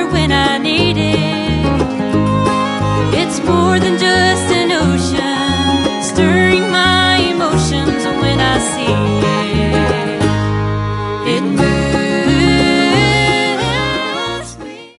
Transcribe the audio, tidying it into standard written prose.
when I need it. It's more than just